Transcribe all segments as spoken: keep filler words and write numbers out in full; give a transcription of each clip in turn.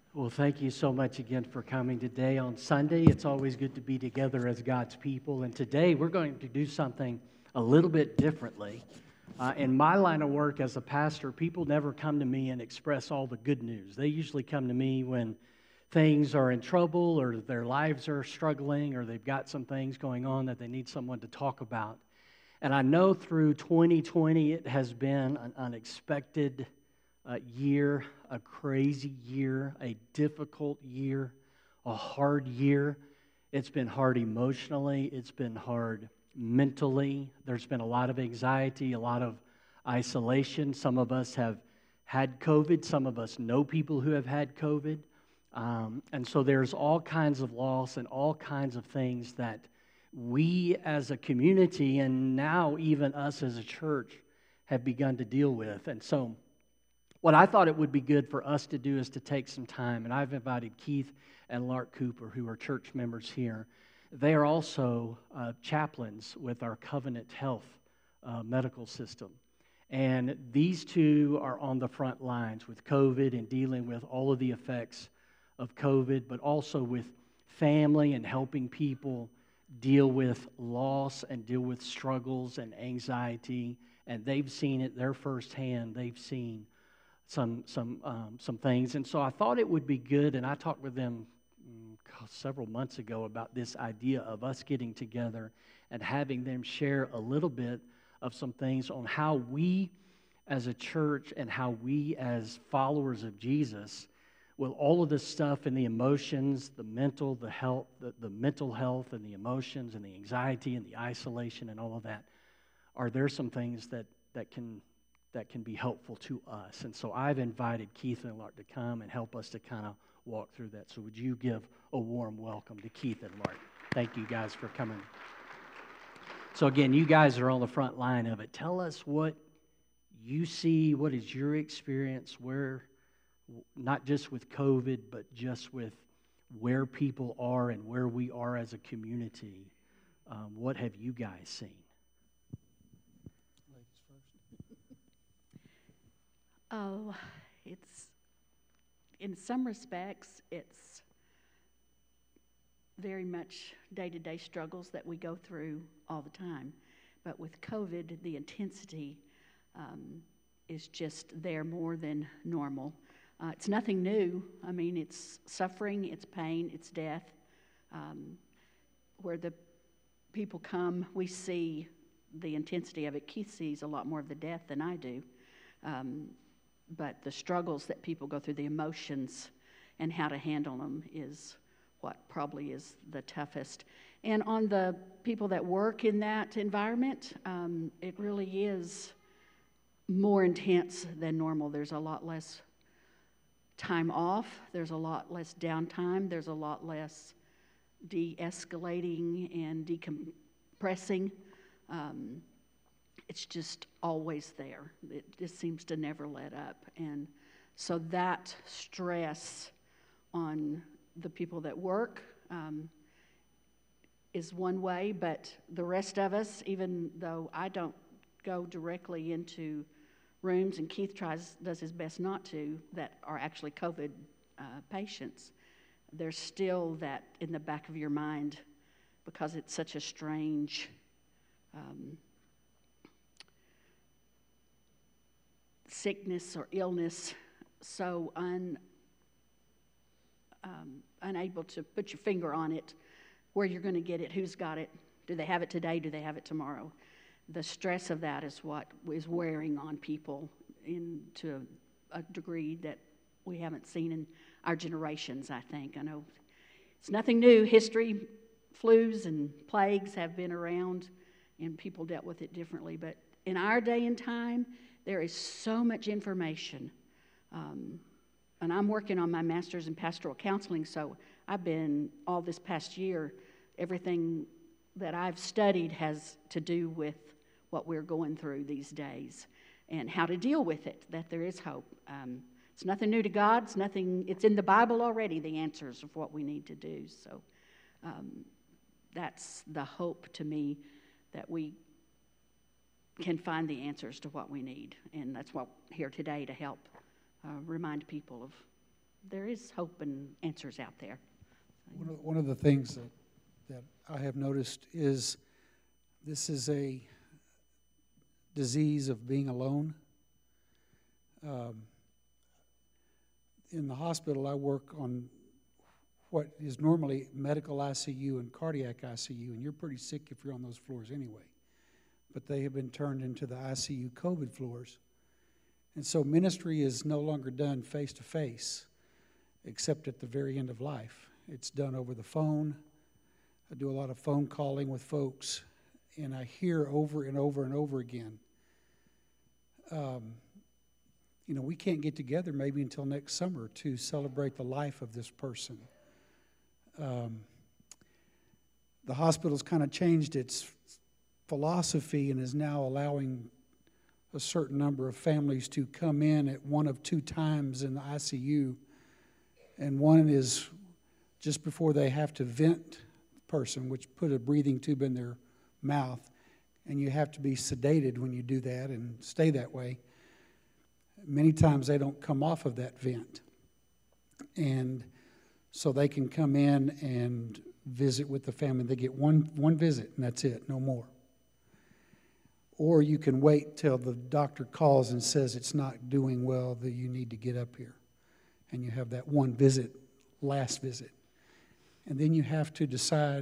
Well, thank you so much again for coming today on Sunday. It's always good to be together as God's people. And today we're going to do something a little bit differently. Uh, in my line of work as a pastor, people never come to me and express all the good news. They usually come to me when things are in trouble or their lives are struggling or they've got some things going on that they need someone to talk about. And I know through twenty twenty it has been an unexpected uh, year, a crazy year, a difficult year, a hard year. It's been hard emotionally. It's been hard mentally. There's been a lot of anxiety, a lot of isolation. Some of us have had COVID. Some of us know people who have had COVID. Um, and so there's all kinds of loss and all kinds of things that we as a community and now even us as a church have begun to deal with. And so what I thought it would be good for us to do is to take some time, and I've invited Keith and Lark Cooper, who are church members here. They are also uh, chaplains with our Covenant Health uh, medical system. And these two are on the front lines with COVID and dealing with all of the effects of COVID, but also with family and helping people deal with loss and deal with struggles and anxiety. And they've seen it there firsthand. They've seen some some um, some things. And so I thought it would be good, and I talked with them mm, several months ago about this idea of us getting together and having them share a little bit of some things on how we as a church and how we as followers of Jesus, with all of this stuff and the emotions, the mental, the health, the, the mental health and the emotions and the anxiety and the isolation and all of that, are there some things that, that can that can be helpful to us? And so I've invited Keith and Lark to come and help us to kind of walk through that. So would you give a warm welcome to Keith and Lark? Thank you guys for coming. So again, you guys are on the front line of it. Tell us what you see, what is your experience, where, not just with COVID, but just with where people are and where we are as a community. Um, what have you guys seen? Oh, it's, in some respects, it's very much day-to-day struggles that we go through all the time. But with COVID, the intensity um, is just there more than normal. Uh, it's nothing new. I mean, it's suffering, it's pain, it's death. Um, where the people come, we see the intensity of it. Keith sees a lot more of the death than I do. Um, but the struggles that people go through, the emotions and how to handle them is what probably is the toughest. And on the people that work in that environment, um, it really is more intense than normal. There's a lot less time off. There's a lot less downtime. There's a lot less de-escalating and decompressing. Um, it's just always there. It just seems to never let up. And so that stress on the people that work um, is one way, but the rest of us, even though I don't go directly into rooms, and Keith tries does his best not to, that are actually COVID uh, patients, there's still that in the back of your mind because it's such a strange um, sickness or illness, so un, um, unable to put your finger on it, where you're going to get it, who's got it, do they have it today, do they have it tomorrow? The stress of that is what is wearing on people in, to a degree that we haven't seen in our generations, I think. I know it's nothing new. History, flus and plagues have been around, and people dealt with it differently. But in our day and time, there is so much information. Um, and I'm working on my master's in pastoral counseling, so I've been, all this past year, everything that I've studied has to do with what we're going through these days and how to deal with it, that there is hope. Um, it's nothing new to God. It's nothing, it's in the Bible already, the answers of what we need to do. So um, that's the hope to me, that we can find the answers to what we need. And that's what we're here today to help uh, remind people of there is hope and answers out there. One of, one of the things that, that I have noticed is this is a disease of being alone. Um, in the hospital, I work on what is normally medical I C U and cardiac I C U, and you're pretty sick if you're on those floors anyway. But they have been turned into the I C U COVID floors. And so ministry is no longer done face-to-face, except at the very end of life. It's done over the phone. I do a lot of phone calling with folks, and I hear over and over and over again, um, you know, we can't get together maybe until next summer to celebrate the life of this person. Um, the hospital's kind of changed its philosophy and is now allowing a certain number of families to come in at one of two times in the I C U, and one is just before they have to vent the person, which put a breathing tube in their mouth, and you have to be sedated when you do that and stay that way. Many times they don't come off of that vent, and so they can come in and visit with the family. They get one one visit, and that's it, no more. Or you can wait till the doctor calls and says it's not doing well, that you need to get up here. And you have that one visit, last visit. And then you have to decide,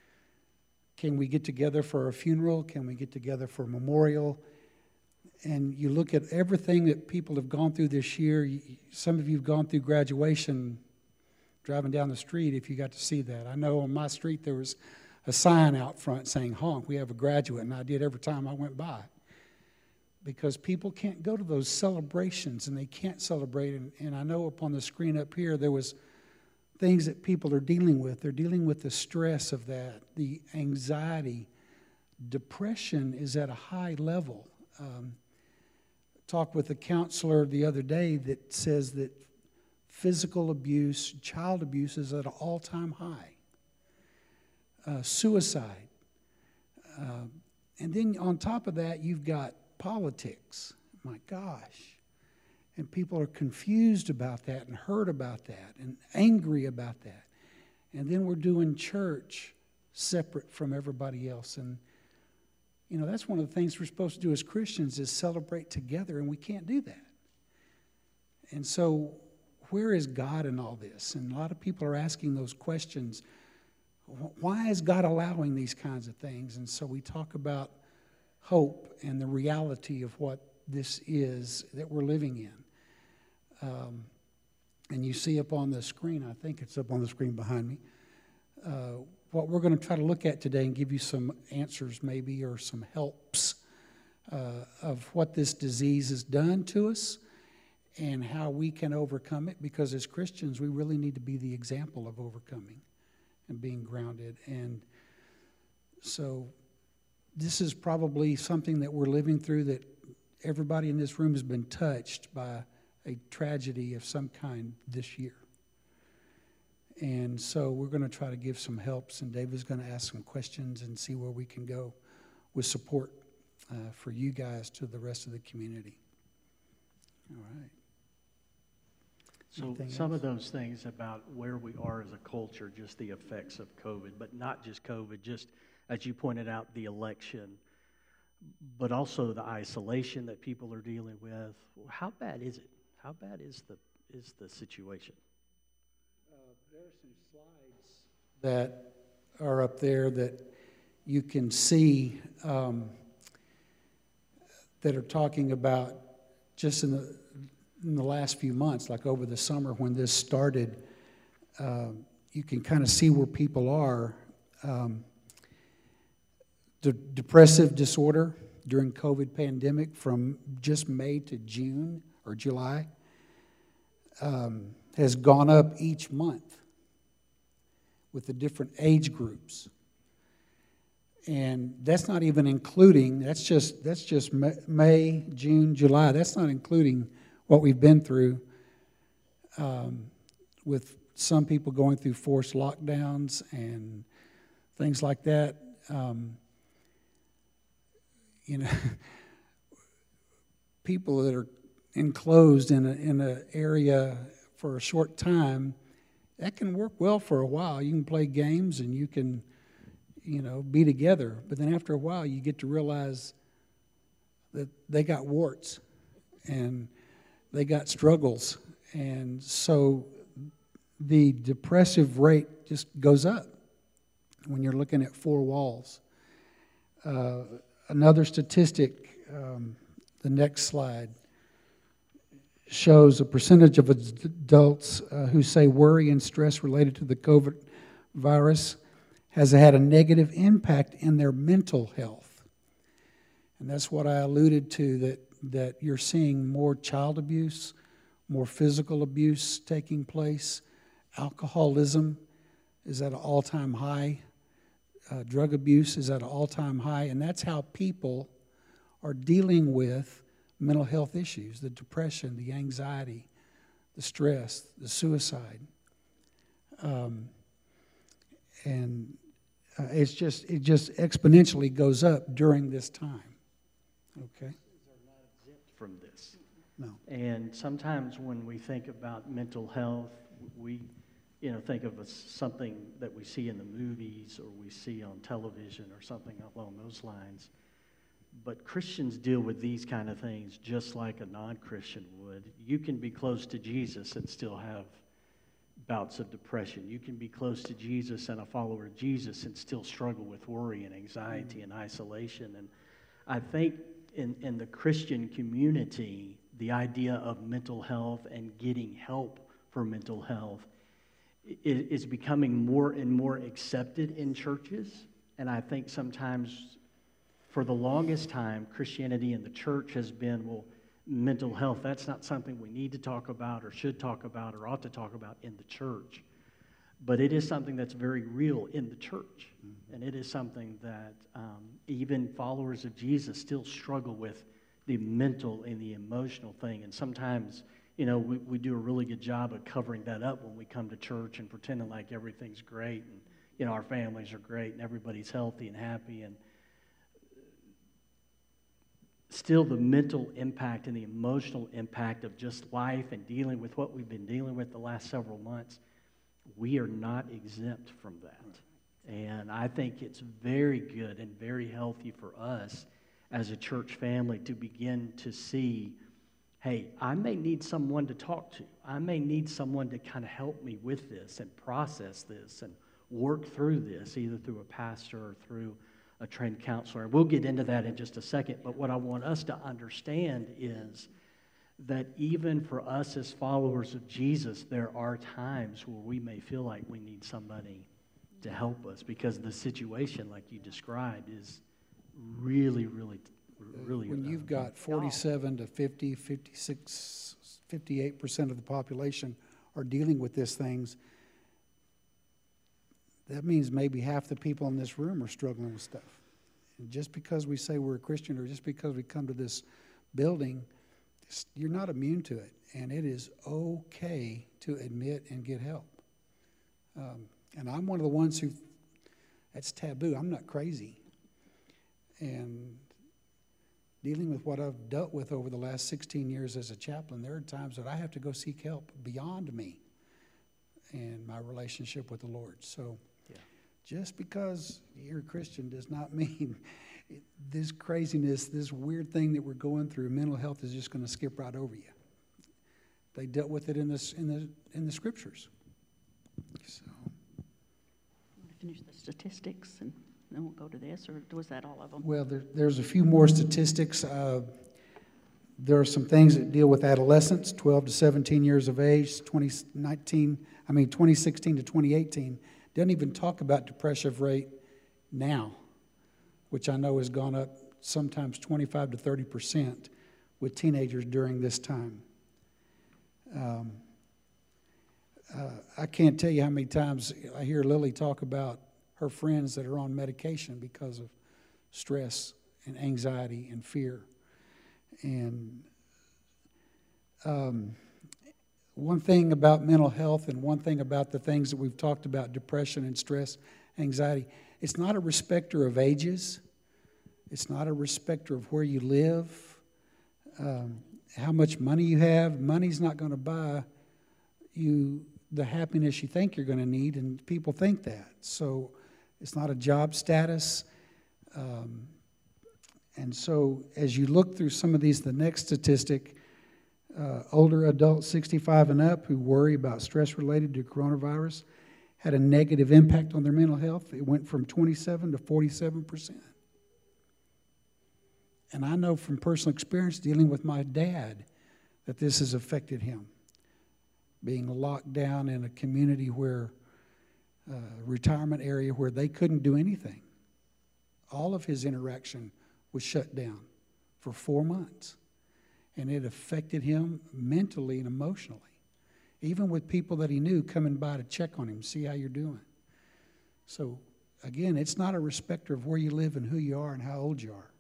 can we get together for a funeral? Can we get together for a memorial? And you look at everything that people have gone through this year. Some of you have gone through graduation, driving down the street, if you got to see that. I know on my street there was a sign out front saying, honk, we have a graduate, and I did every time I went by. Because people can't go to those celebrations, and they can't celebrate. And, and I know up on the screen up here, there was things that people are dealing with. They're dealing with the stress of that, the anxiety. Depression is at a high level. Um, talked with a counselor the other day that says that physical abuse, child abuse is at an all-time high. Uh, suicide. Uh, and then on top of that, you've got politics. My gosh. And people are confused about that and hurt about that and angry about that. And then we're doing church separate from everybody else. And, you know, that's one of the things we're supposed to do as Christians is celebrate together, and we can't do that. And so where is God in all this? And a lot of people are asking those questions. Why is God allowing these kinds of things? And so we talk about hope and the reality of what this is that we're living in. Um, and you see up on the screen, I think it's up on the screen behind me, uh, what we're going to try to look at today and give you some answers maybe or some helps uh, of what this disease has done to us and how we can overcome it, because as Christians we really need to be the example of overcoming and being grounded. And so this is probably something that we're living through, that everybody in this room has been touched by a tragedy of some kind this year. And so we're going to try to give some helps, and David's going to ask some questions and see where we can go with support uh, for you guys to the rest of the community. All right. So Anything some else? of those things about where we are as a culture, just the effects of COVID, but not just COVID, just as you pointed out, the election, but also the isolation that people are dealing with. How bad is it? How bad is the is the situation? Uh, there are some slides that are up there that you can see um, that are talking about just in the in the last few months, like over the summer when this started. Uh, you can kind of see where people are. Um, the depressive disorder during COVID pandemic from just May to June or July um, has gone up each month with the different age groups. And that's not even including, that's just that's just May, June, July. That's not including what we've been through um, with some people going through forced lockdowns and things like that. Um, you know, people that are enclosed in a in an area for a short time, that can work well for a while. You can play games and you can, you know, be together. But then after a while, you get to realize that they got warts and they got struggles. And so the depressive rate just goes up when you're looking at four walls. Uh, another statistic, um, the next slide, shows a percentage of adults uh, who say worry and stress related to the COVID virus has had a negative impact in their mental health. And that's what I alluded to, that, that you're seeing more child abuse, more physical abuse taking place. Alcoholism is at an all-time high. Uh, drug abuse is at an all-time high. And that's how people are dealing with mental health issues, the depression, the anxiety, the stress, the suicide. Um, and uh, it's just, it just exponentially goes up during this time. Okay? Are not exempt from this. No. And sometimes when we think about mental health, we, you know, think of a, something that we see in the movies or we see on television or something along those lines. But Christians deal with these kind of things just like a non-Christian would. You can be close to Jesus and still have bouts of depression. You can be close to Jesus and a follower of Jesus and still struggle with worry and anxiety and isolation. And I think in, in the Christian community, the idea of mental health and getting help for mental health is, is becoming more and more accepted in churches. And I think sometimes, for the longest time, Christianity and the church has been, well, mental health, that's not something we need to talk about or should talk about or ought to talk about in the church. But it is something that's very real in the church. Mm-hmm. And it is something that um, even followers of Jesus still struggle with, the mental and the emotional thing. And sometimes, you know, we, we do a really good job of covering that up when we come to church and pretending like everything's great and, you know, our families are great and everybody's healthy and happy. And still the mental impact and the emotional impact of just life and dealing with what we've been dealing with the last several months, we are not exempt from that. And I think it's very good and very healthy for us as a church family to begin to see, hey, I may need someone to talk to. I may need someone to kind of help me with this and process this and work through this, either through a pastor or through a trained counselor. And we'll get into that in just a second. But what I want us to understand is that even for us as followers of Jesus, there are times where we may feel like we need somebody to help us because the situation, like you described, is really, really, really... When you've got forty-seven to fifty, fifty-six, fifty-eight percent of the population are dealing with these things, that means maybe half the people in this room are struggling with stuff. And just because we say we're a Christian or just because we come to this building, you're not immune to it. And it is okay to admit and get help. Um, and I'm one of the ones who, that's taboo. I'm not crazy. And dealing with what I've dealt with over the last sixteen years as a chaplain, there are times that I have to go seek help beyond me and my relationship with the Lord. So yeah. Just because you're a Christian does not mean this craziness, this weird thing that we're going through, mental health is just going to skip right over you. They dealt with it in this in the in the scriptures. So finish the statistics and then we'll go to this, or was that all of them? Well, there, there's a few more statistics. Uh, there are some things that deal with adolescents, twelve to seventeen years of age, twenty nineteen, I mean twenty sixteen to twenty eighteen. Doesn't even talk about depression rate now, which I know has gone up sometimes twenty-five to thirty percent with teenagers during this time. Um, uh, I can't tell you how many times I hear Lily talk about her friends that are on medication because of stress and anxiety and fear. And um, one thing about mental health and one thing about the things that we've talked about, depression and stress, anxiety, it's not a respecter of ages. It's not a respecter of where you live, um, how much money you have. Money's not going to buy, you the happiness you think you're going to need, and people think that. So it's not a job status. Um, and so as you look through some of these, the next statistic, uh, older adults sixty-five and up who worry about stress related to coronavirus had a negative impact on their mental health. It went from twenty-seven to forty-seven percent. And I know from personal experience dealing with my dad that this has affected him. Being locked down in a community where, uh, retirement area where they couldn't do anything. All of his interaction was shut down for four months. And it affected him mentally and emotionally. Even with people that he knew coming by to check on him, see how you're doing. So, again, it's not a respecter of where you live and who you are and how old you are.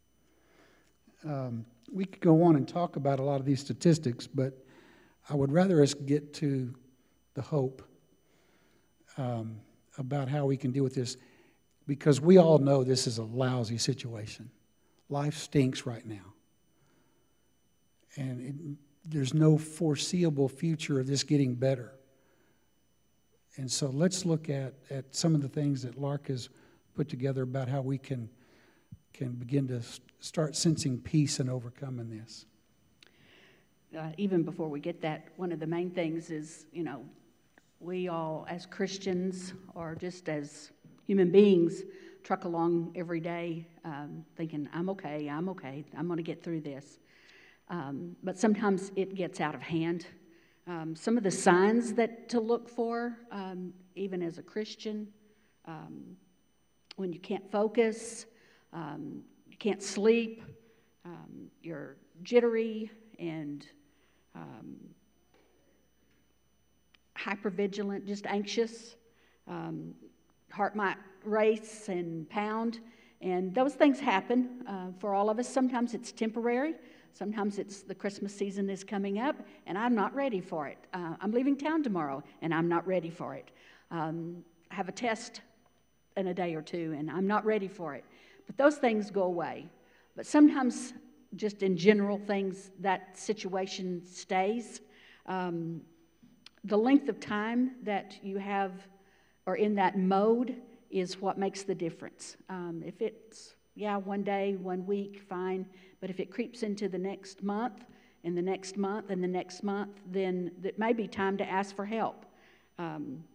Um, we could go on and talk about a lot of these statistics, but I would rather us get to the hope um, about how we can deal with this, because we all know this is a lousy situation. Life stinks right now. And it, there's no foreseeable future of this getting better. And so let's look at, at some of the things that Lark has put together about how we can, can begin to start sensing peace and overcoming this. Uh, even before we get that, one of the main things is, you know, we all as Christians or just as human beings truck along every day um, thinking, I'm okay, I'm okay, I'm going to get through this. Um, but sometimes it gets out of hand. Um, some of the signs that to look for, um, even as a Christian, um, when you can't focus, um, you can't sleep, um, you're jittery and um, hypervigilant, just anxious, um, heart might race and pound, and those things happen uh, for all of us. Sometimes it's temporary. Sometimes it's the Christmas season is coming up, and I'm not ready for it. Uh, I'm leaving town tomorrow, and I'm not ready for it. Um, I have a test in a day or two, and I'm not ready for it. But those things go away. But sometimes, just in general things, that situation stays. Um, the length of time that you have or in that mode is what makes the difference. Um, if it's, yeah, one day, one week, fine. But if it creeps into the next month, and the next month, and the next month, then it may be time to ask for help. Um,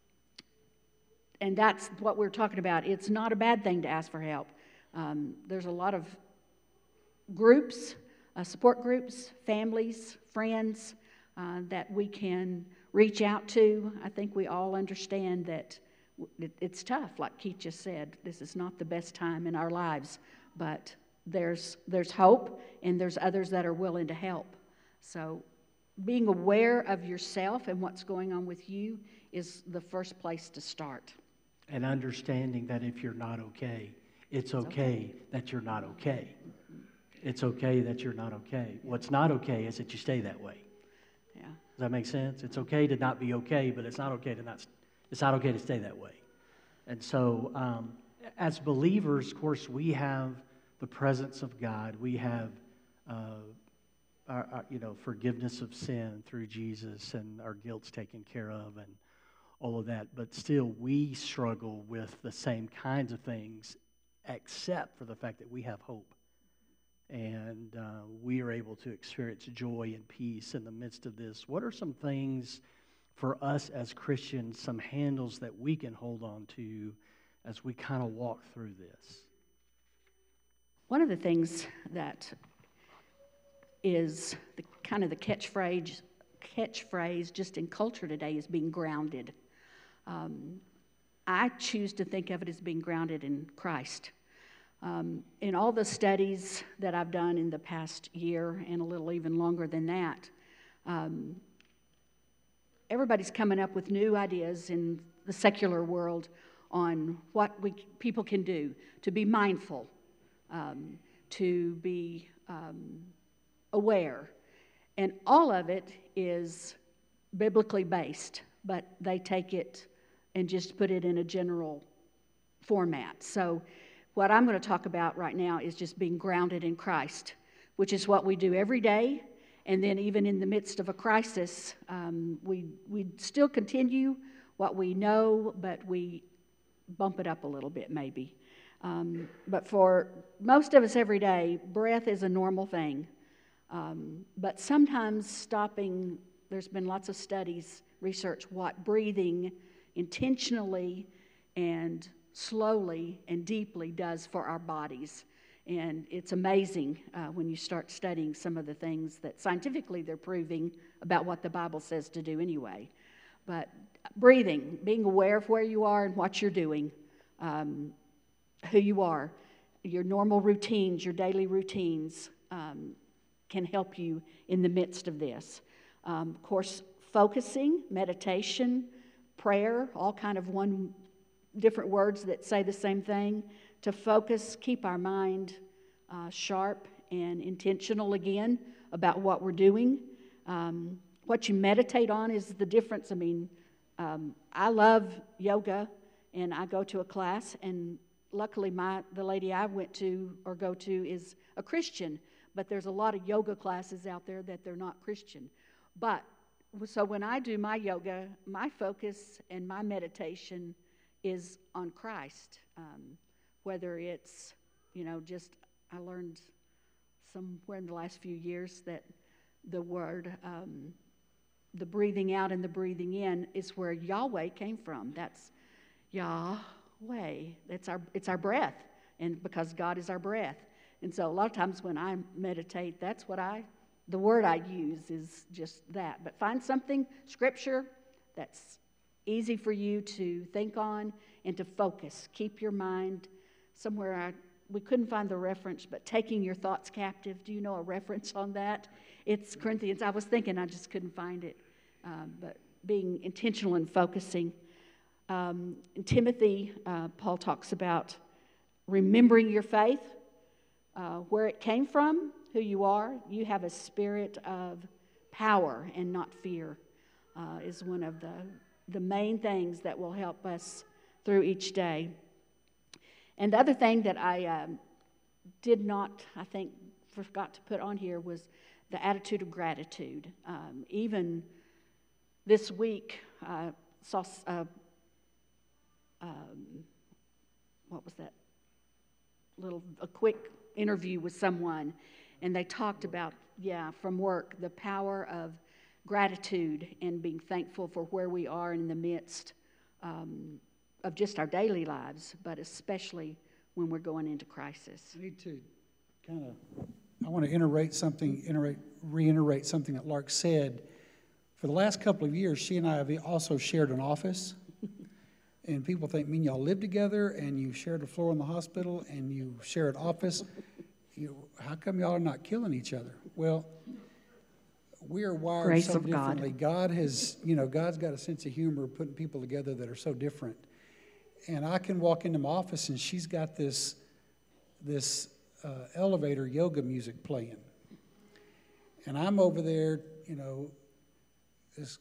and that's what we're talking about. It's not a bad thing to ask for help. Um, there's a lot of groups, uh, support groups, families, friends uh, that we can reach out to. I think we all understand that it, it's tough, like Keith just said. This is not the best time in our lives, but there's there's hope, and there's others that are willing to help. So being aware of yourself and what's going on with you is the first place to start. And understanding that if you're not okay, it's okay, okay. that you're not okay. It's okay that you're not okay. What's not okay is that you stay that way. Yeah. Does that make sense? It's okay to not be okay, but it's not okay to not. It's not okay to stay that way. And so, um, as believers, of course, we have the presence of God. We have, uh, our, our, you know, forgiveness of sin through Jesus, and our guilt's taken care of, and all of that. But still, we struggle with the same kinds of things, except for the fact that we have hope. And uh, we are able to experience joy and peace in the midst of this. What are some things for us as Christians, some handles that we can hold on to as we kind of walk through this? One of the things that is the kind of the catchphrase, catchphrase just in culture today is being grounded. Um, I choose to think of it as being grounded in Christ. Um, in all the studies that I've done in the past year and a little even longer than that, um, everybody's coming up with new ideas in the secular world on what we people can do to be mindful, um, to be um, aware. And all of it is biblically based, but they take it and just put it in a general format. So what I'm going to talk about right now is just being grounded in Christ, which is what we do every day, And then even in the midst of a crisis, um, we, we still continue what we know, but we bump it up a little bit maybe. Um, but for most of us every day, breath is a normal thing. Um, but sometimes stopping, there's been lots of studies, research, what breathing intentionally and slowly and deeply does for our bodies. And it's amazing uh, when you start studying some of the things that scientifically they're proving about what the Bible says to do anyway. But breathing, being aware of where you are and what you're doing, um, who you are, your normal routines, your daily routines um, can help you in the midst of this. Um, of course, focusing, meditation, prayer, all kind of one different words that say the same thing. To focus, keep our mind uh, sharp and intentional again about what we're doing. Um, what you meditate on is the difference. I mean, um, I love yoga, and I go to a class, and luckily my the lady I went to or go to is a Christian, but there's a lot of yoga classes out there that they're not Christian. But so when I do my yoga, my focus and my meditation is on Christ. Um, whether it's, you know, just, I learned somewhere in the last few years that the word, um, the breathing out and the breathing in is where Yahweh came from. That's Yahweh. It's our, it's our breath, and because God is our breath. And so a lot of times when I meditate, that's what I, the word I use is just that. But find something, scripture, that's easy for you to think on and to focus. Keep your mind somewhere. I, we couldn't find the reference, but taking your thoughts captive. Do you know a reference on that? It's Corinthians. I was thinking, I just couldn't find it. Um, but being intentional and focusing. Um, in Timothy, uh, Paul talks about remembering your faith, uh, where it came from, who you are. You have a spirit of power and not fear, uh, is one of the, the main things that will help us through each day. And the other thing that I um, did not, I think, forgot to put on here was the attitude of gratitude. Um, even this week, I uh, saw, uh, um, what was that? Little, a quick interview with someone, and they talked about, yeah, from work, the power of gratitude and being thankful for where we are in the midst um, of just our daily lives, but especially when we're going into crisis. I need to kind of, I want to iterate something, iterate, reiterate something that Lark said. For the last couple of years, she and I have also shared an office. And people think, mean y'all live together and you shared a floor in the hospital and you share an office. You, how come y'all are not killing each other? Well, we are wired Grace so of God. differently. God has, you know, God's got a sense of humor of putting people together that are so different. And I can walk into my office and she's got this, this uh, elevator yoga music playing. And I'm over there, you know, this,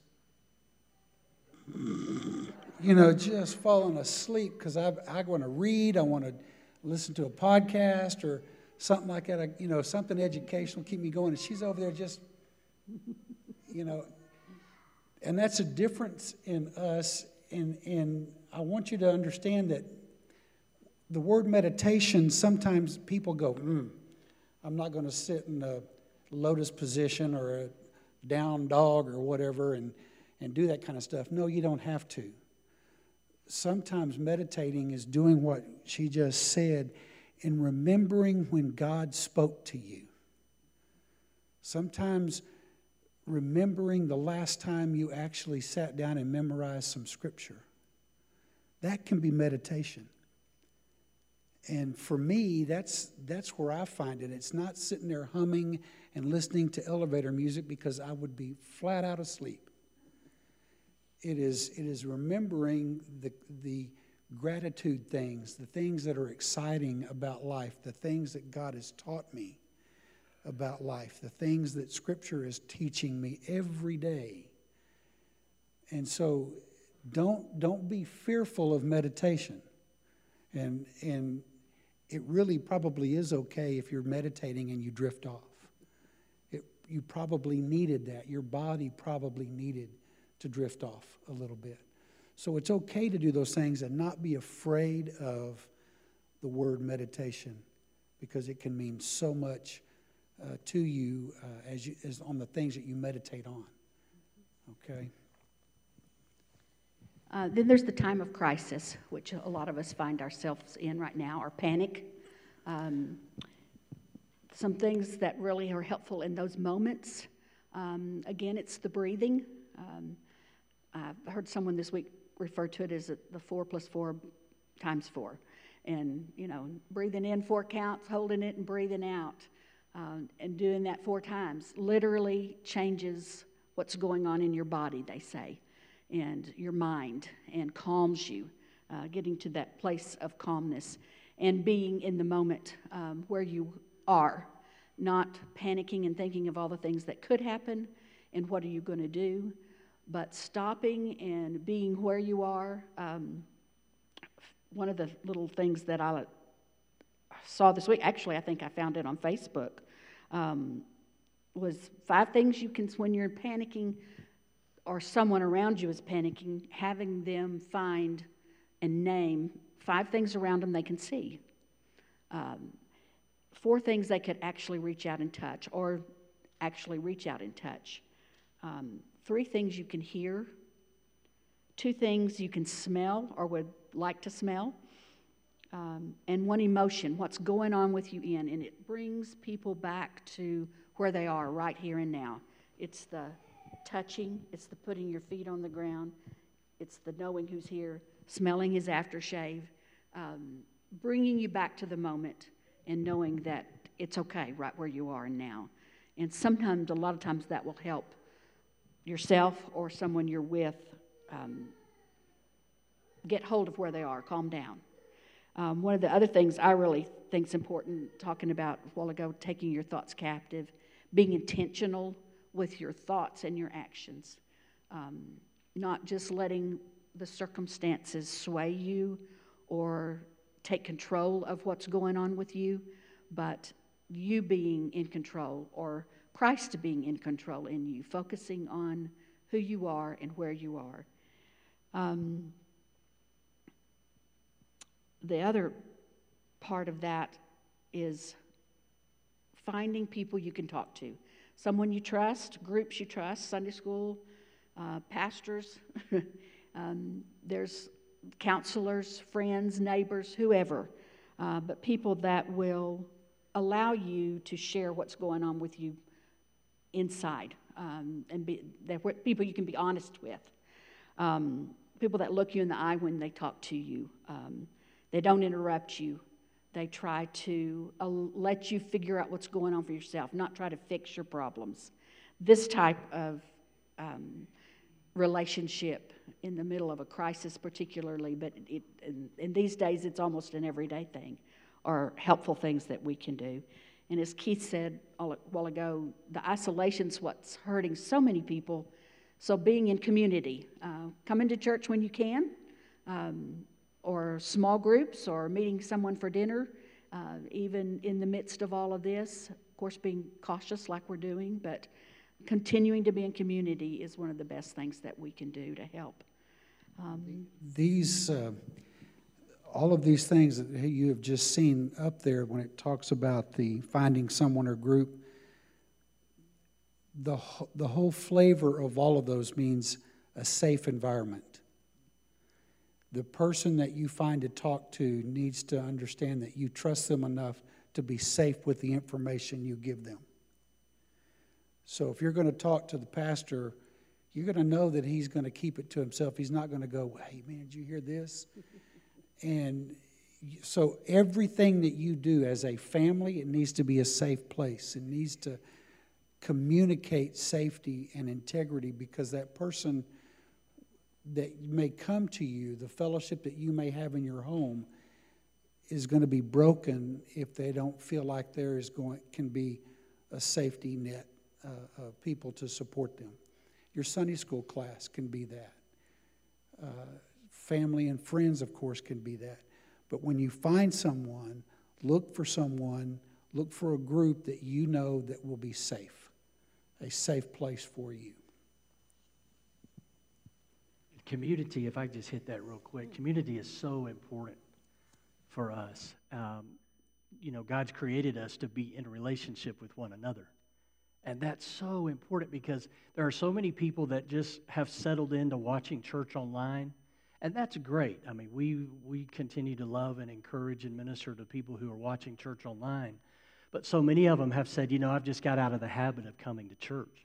you know, just falling asleep because I I want to read, I want to listen to a podcast or something like that, I, you know, something educational, keep me going. And she's over there just, you know, and that's a difference in us. And, and I want you to understand that the word meditation, sometimes people go, mm, I'm not going to sit in a lotus position or a down dog or whatever and, and do that kind of stuff. No, you don't have to. Sometimes meditating is doing what she just said and remembering when God spoke to you. Sometimes remembering the last time you actually sat down and memorized some scripture. That can be meditation. And for me, that's that's where I find it. It's not sitting there humming and listening to elevator music because I would be flat out asleep. It is it is remembering the the gratitude things, the things that are exciting about life, the things that God has taught me about life, the things that Scripture is teaching me every day. And so don't don't be fearful of meditation. And and it really probably is okay if you're meditating and you drift off. It you probably needed that. Your body probably needed to drift off a little bit. So it's okay to do those things and not be afraid of the word meditation, because it can mean so much uh, to you, uh, as you as on the things that you meditate on. Okay? Uh, then there's the time of crisis, which a lot of us find ourselves in right now, or panic. Um, some things that really are helpful in those moments. Um, again, it's the breathing. Um, I've heard someone this week refer to it as the four plus four times four. And, you know, breathing in four counts, holding it and breathing out, uh, and doing that four times literally changes what's going on in your body, they say, and your mind, and calms you, uh, getting to that place of calmness and being in the moment um, where you are, not panicking and thinking of all the things that could happen and what are you going to do, but stopping and being where you are. Um, one of the little things that I saw this week, actually I think I found it on Facebook, um, was five things you can, when you're panicking or someone around you is panicking, having them find and name five things around them they can see. Um, four things they could actually reach out and touch, or actually reach out and touch. Um, three things you can hear. Two things you can smell or would like to smell. Um, and one emotion, what's going on with you in. And it brings people back to where they are right here and now. It's the touching, it's the putting your feet on the ground, it's the knowing who's here, smelling his aftershave, um, bringing you back to the moment and knowing that it's okay right where you are now. And sometimes, a lot of times, that will help yourself or someone you're with um, get hold of where they are, calm down. Um, one of the other things I really think is important, talking about a while ago, taking your thoughts captive, being intentional with your thoughts and your actions, um, not just letting the circumstances sway you or take control of what's going on with you, but you being in control, or Christ being in control in you, focusing on who you are and where you are. Um, the other part of that is finding people you can talk to. Someone you trust, groups you trust, Sunday school, uh, pastors, um, there's counselors, friends, neighbors, whoever, uh, but people that will allow you to share what's going on with you inside, um, and be, that people you can be honest with, um, people that look you in the eye when they talk to you. Um, they don't interrupt you. They try to uh, let you figure out what's going on for yourself, not try to fix your problems. This type of um, relationship in the middle of a crisis particularly, but it, in, in these days it's almost an everyday thing, are helpful things that we can do. And as Keith said a while ago, the isolation's what's hurting so many people. So being in community, uh, coming to church when you can, um, or small groups, or meeting someone for dinner, uh, even in the midst of all of this. Of course, being cautious like we're doing, but continuing to be in community is one of the best things that we can do to help. Um, These, uh, all of these things that you have just seen up there when it talks about the finding someone or group, the, the whole flavor of all of those means a safe environment. The person that you find to talk to needs to understand that you trust them enough to be safe with the information you give them. So if you're going to talk to the pastor, you're going to know that he's going to keep it to himself. He's not going to go, hey, man, did you hear this? And so everything that you do as a family, it needs to be a safe place. It needs to communicate safety and integrity, because that person that may come to you, the fellowship that you may have in your home, is going to be broken if they don't feel like there is going can be a safety net uh, of people to support them. Your Sunday school class can be that. Uh, family and friends, of course, can be that. But when you find someone, look for someone, look for a group that you know that will be safe. a safe place for you. Community, if I just hit that real quick, community is so important for us. Um, you know, God's created us to be in a relationship with one another. And that's so important because there are so many people that just have settled into watching church online. And that's great. I mean, we, we continue to love and encourage and minister to people who are watching church online. But so many of them have said, you know, I've just got out of the habit of coming to church.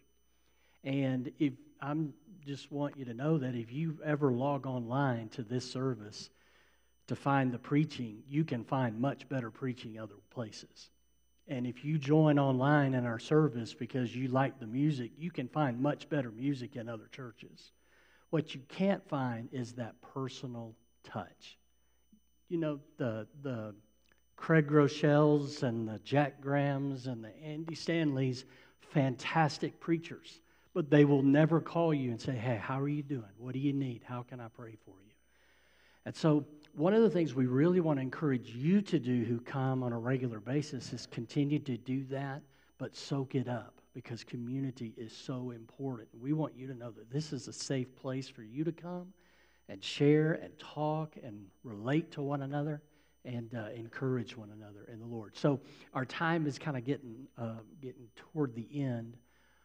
And if I'm just want you to know that if you ever log online to this service to find the preaching, you can find much better preaching other places. And if you join online in our service because you like the music, you can find much better music in other churches. What you can't find is that personal touch. You know, the the Craig Groeschels and the Jack Grahams and the Andy Stanleys, fantastic preachers. But they will never call you and say, hey, how are you doing? What do you need? How can I pray for you? And so one of the things we really want to encourage you to do who come on a regular basis is continue to do that, but soak it up because community is so important. We want you to know that this is a safe place for you to come and share and talk and relate to one another and uh, encourage one another in the Lord. So our time is kind of getting uh, getting toward the end.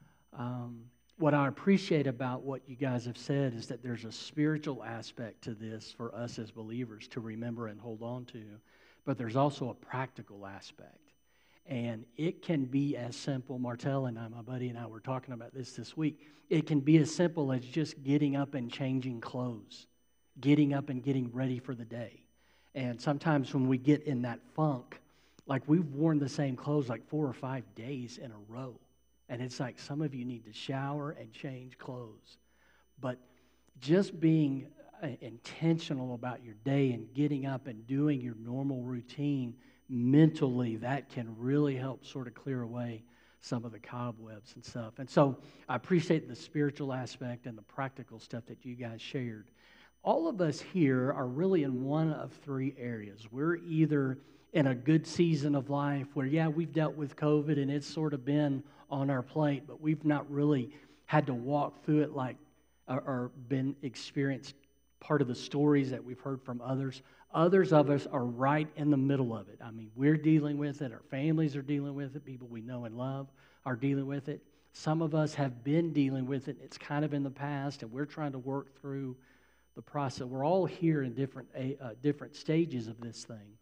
Um, What I appreciate about what you guys have said is that there's a spiritual aspect to this for us as believers to remember and hold on to, but there's also a practical aspect. And it can be as simple, Martell and I, my buddy and I were talking about this this week, it can be as simple as just getting up and changing clothes, getting up and getting ready for the day. And sometimes when we get in that funk, like we've worn the same clothes like four or five days in a row. And it's like some of you need to shower and change clothes. But just being uh, intentional about your day and getting up and doing your normal routine mentally, that can really help sort of clear away some of the cobwebs and stuff. And so I appreciate the spiritual aspect and the practical stuff that you guys shared. All of us here are really in one of three areas. We're either in a good season of life where, yeah, we've dealt with COVID and it's sort of been on our plate, but we've not really had to walk through it like, or, or been experienced part of the stories that we've heard from others. Others of us are right in the middle of it. I mean, we're dealing with it. Our families are dealing with it. People we know and love are dealing with it. Some of us have been dealing with it. It's kind of in the past, and we're trying to work through the process. We're all here in different uh, different stages of this thing.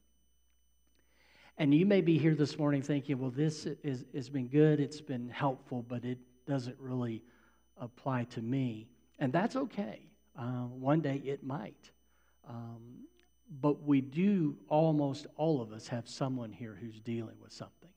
And you may be here this morning thinking, well, this is, has been good, it's been helpful, but it doesn't really apply to me. And that's okay. Um, one day it might. Um, but we do, almost all of us, have someone here who's dealing with something.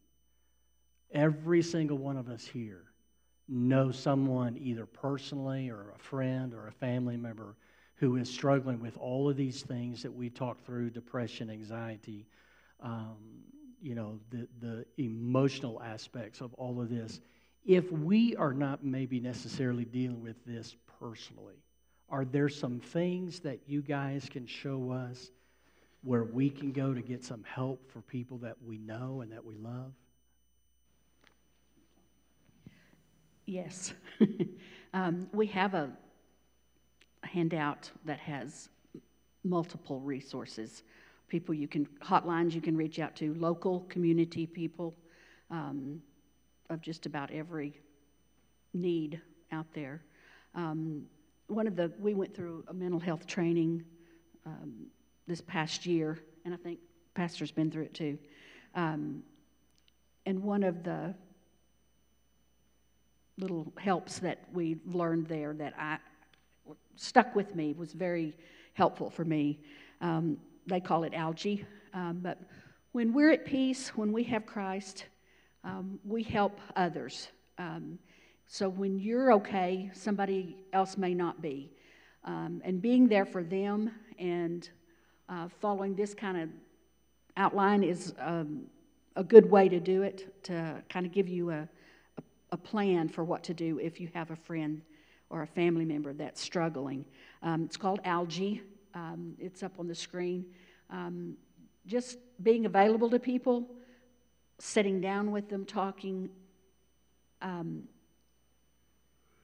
Every single one of us here knows someone either personally or a friend or a family member who is struggling with all of these things that we talked through, depression, anxiety, um, you know, the, the emotional aspects of all of this. If we are not maybe necessarily dealing with this personally, are there some things that you guys can show us where we can go to get some help for people that we know and that we love? Yes. um, we have a handout that has multiple resources. People you can, hotlines you can reach out to, local community people um, of just about every need out there. Um, one of the, we went through a mental health training um, this past year, and I think Pastor's been through it too. Um, and one of the little helps that we learned there that I stuck with me, was very helpful for me. Um, they call it algae, um, but when we're at peace, when we have Christ, um, we help others. Um, so when you're okay, somebody else may not be. Um, and being there for them and uh, following this kind of outline is um, a good way to do it, to kind of give you a, a, a plan for what to do if you have a friend or a family member that's struggling. Um, it's called algae. Um, it's up on the screen. Um, just being available to people, sitting down with them, talking, um,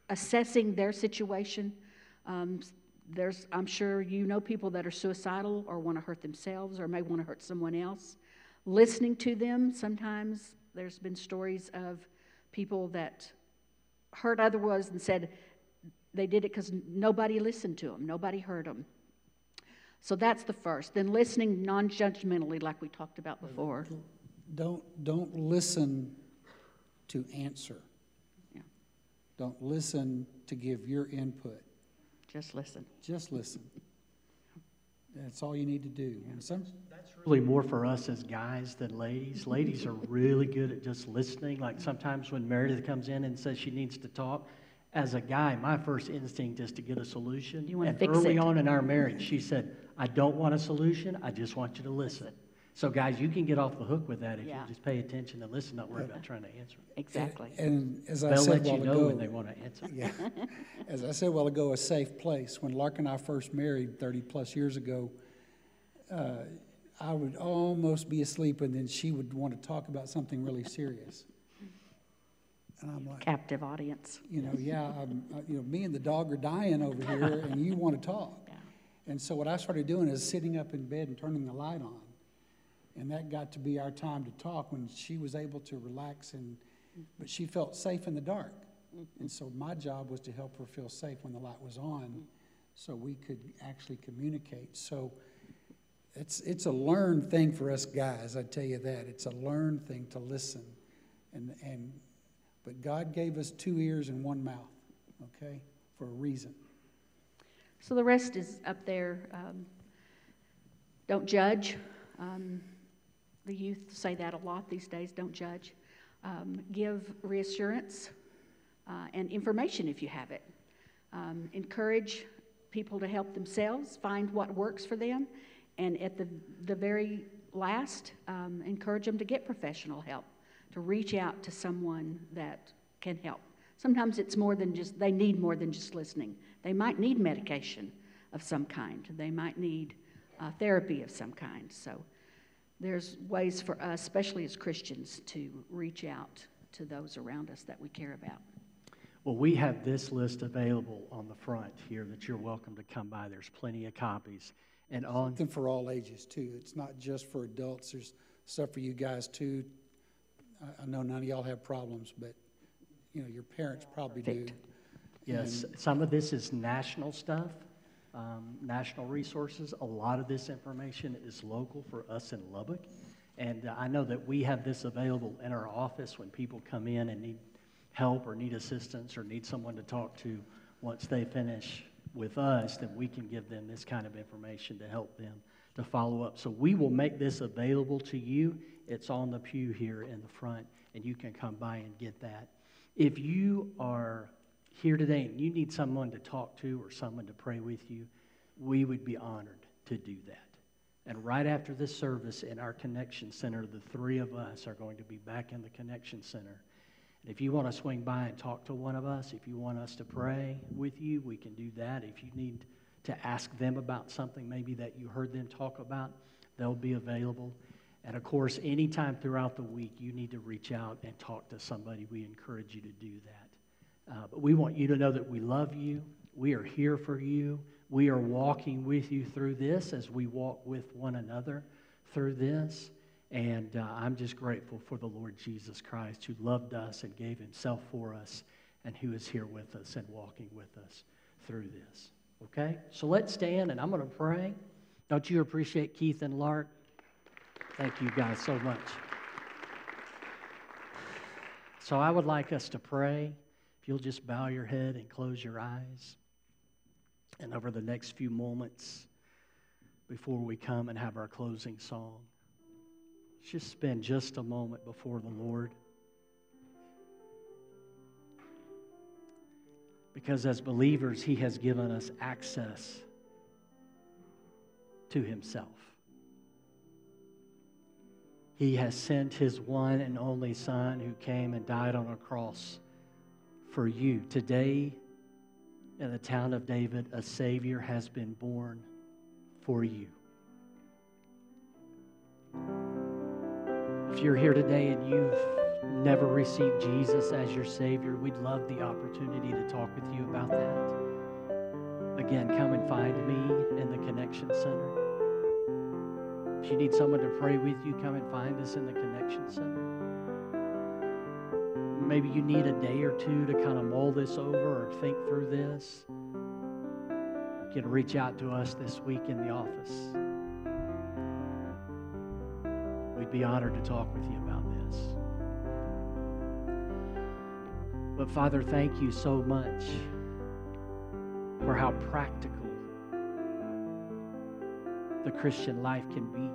assessing their situation. Um, there's, I'm sure you know people that are suicidal or want to hurt themselves or may want to hurt someone else. Listening to them, sometimes there's been stories of people that hurt others and said they did it because nobody listened to them, nobody heard them. So that's the first. Then listening non-judgmentally, like we talked about before. Don't, don't listen to answer. Yeah. Don't listen to give your input. Just listen. Just listen. That's all you need to do. And some, That's really more for us as guys than ladies. Ladies are really good at just listening. Like sometimes when Meredith comes in and says she needs to talk, as a guy, my first instinct is to get a solution. You want to and fix early it. on in our marriage, she said, I don't want a solution, I just want you to listen. So guys, you can get off the hook with that if Yeah. you just pay attention and listen, not worry about trying to answer. Exactly. and, and as I They'll said let a you while know ago, when they want to answer. yeah, as I said a while ago, a safe place. When Lark and I first married thirty plus years ago, uh, I would almost be asleep, and then she would want to talk about something really serious. And I'm like, Captive audience. you know, yeah, I'm, uh, you know, me and the dog are dying over here, and you want to talk. Yeah. And so what I started doing is sitting up in bed and turning the light on. And that got to be our time to talk when she was able to relax, and but she felt safe in the dark. And so my job was to help her feel safe when the light was on so we could actually communicate. So it's, it's a learned thing for us guys, I tell you that. It's a learned thing to listen. And, and but God gave us two ears and one mouth, okay, for a reason. So the rest is up there. Um, don't judge. Um, the youth say that a lot these days, don't judge. Um, give reassurance uh, and information if you have it. Um, encourage people to help themselves, find what works for them, and at the, the very last, um, encourage them to get professional help, to reach out to someone that can help. Sometimes it's more than just, they need more than just listening. They might need medication of some kind. They might need uh, therapy of some kind. So there's ways for us, especially as Christians, to reach out to those around us that we care about. Well, we have this list available on the front here that you're welcome to come by. There's plenty of copies. And on Something for all ages, too. It's not just for adults. There's stuff for you guys, too. I, I know none of y'all have problems, but, you know, your parents probably do. Perfect. Yes, And some of this is national stuff, um, national resources. A lot of this information is local for us in Lubbock. And uh, I know that we have this available in our office when people come in and need help or need assistance or need someone to talk to. Once they finish with us, then we can give them this kind of information to help them to follow up. So we will make this available to you. It's on the pew here in the front, and you can come by and get that. If you are here today and you need someone to talk to or someone to pray with you, we would be honored to do that. And right after this service in our Connection Center, the three of us are going to be back in the Connection Center. And if you want to swing by and talk to one of us, if you want us to pray with you, we can do that. If you need to ask them about something maybe that you heard them talk about, they'll be available. And of course, anytime throughout the week you need to reach out and talk to somebody, we encourage you to do that. Uh, but we want you to know that we love you. We are here for you. We are walking with you through this as we walk with one another through this. And uh, I'm just grateful for the Lord Jesus Christ who loved us and gave himself for us and who is here with us and walking with us through this. Okay? So let's stand and I'm going to pray. Don't you appreciate Keith and Lark? Thank you guys so much. So I would like us to pray. If you'll just bow your head and close your eyes. And over the next few moments before we come and have our closing song, just spend just a moment before the Lord. Because as believers, he has given us access to himself. He has sent his one and only Son who came and died on a cross for you. Today, in the town of David, a Savior has been born for you. If you're here today and you've never received Jesus as your Savior, we'd love the opportunity to talk with you about that. Again, come and find me in the Connection Center. If you need someone to pray with you, come and find us in the Connection Center. Maybe you need a day or two to kind of mull this over or think through this. You can reach out to us this week in the office. We'd be honored to talk with you about this. But Father, thank you so much for how practical the Christian life can be.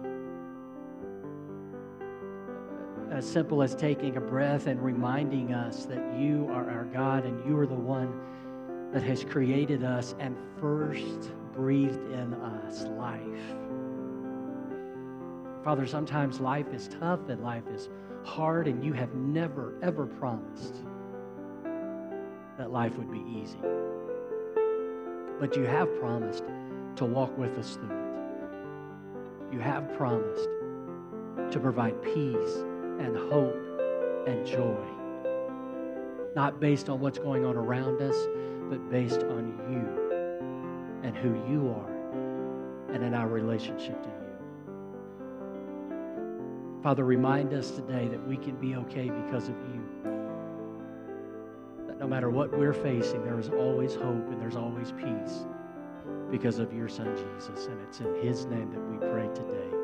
As simple as taking a breath and reminding us that you are our God and you are the one that has created us and first breathed in us life. Father, sometimes life is tough and life is hard, and you have never, ever promised that life would be easy. But you have promised to walk with us through it. You have promised to provide peace and hope and joy, not based on what's going on around us, but based on you and who you are and in our relationship to you. Father, remind us today that we can be okay because of you. That no matter what we're facing, there is always hope and there's always peace because of your Son, Jesus. And it's in his name that we pray today.